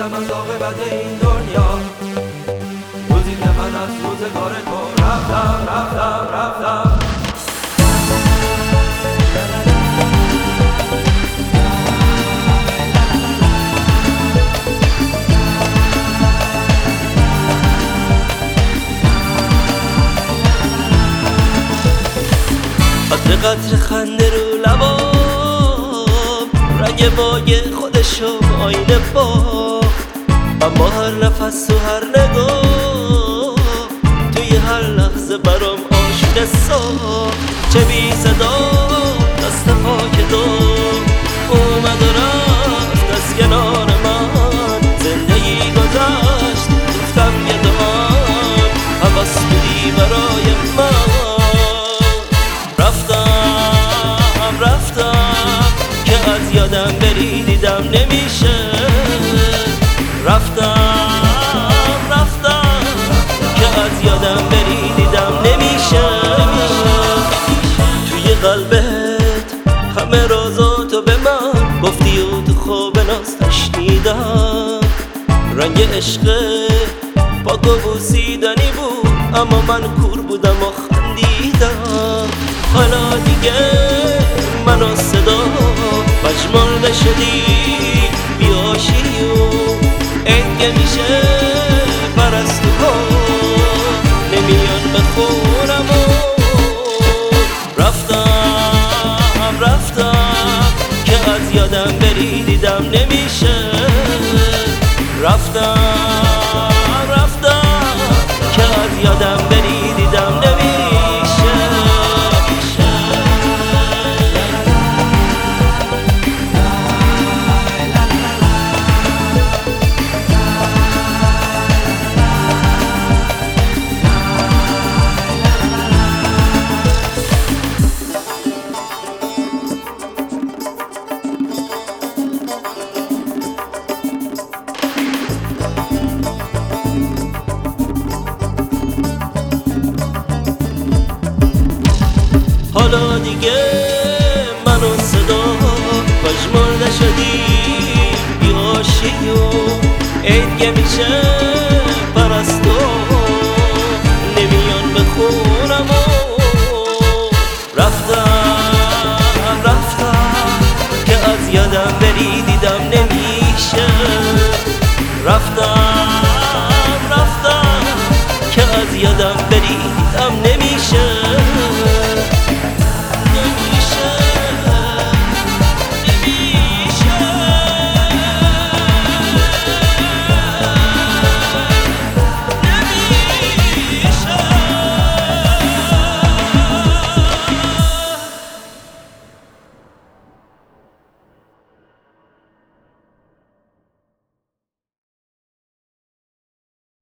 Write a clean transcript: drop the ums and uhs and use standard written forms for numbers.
میترسم از عاقبت این دنیا، روزی که من از روزگار تو رفتم. قطر خنده رو لبام، رنگ باگ خودشو آینه باخت، اما هر نفس و هر نگاه توی هر لحظه برام آشونه ساخت. چه بی صدا دست پاک تو اومد و رفت از کنار من، زندگی گذشت گفتم یه دعام حواس بودی برای من. رفتم که از یادم بری دیدم نمیشه، رفتم که از یادم بری دیدم نمیشه. توی قلبت همه رازاتو به من گفتی و تو خواب ناز تشنیدم، رنگ عشق پاک و بوسیدنی بود اما من کور بودم و خندیدم. حالا دیگه من و صدا مجموعه شدی بیاشی و انگه میشه پرستو ها نمیان بخونم و رفتم که از یادم بری دیدم نمیشه، رفتم که از یادم بری دیدم نمیشه. حالا دیگه من و صدا مجموعه شدی بیاشی و عیدگه میشه پرستو نمیان بخونم و رفتم که از یادم بری دیدم نمیشه، رفتم که از یادم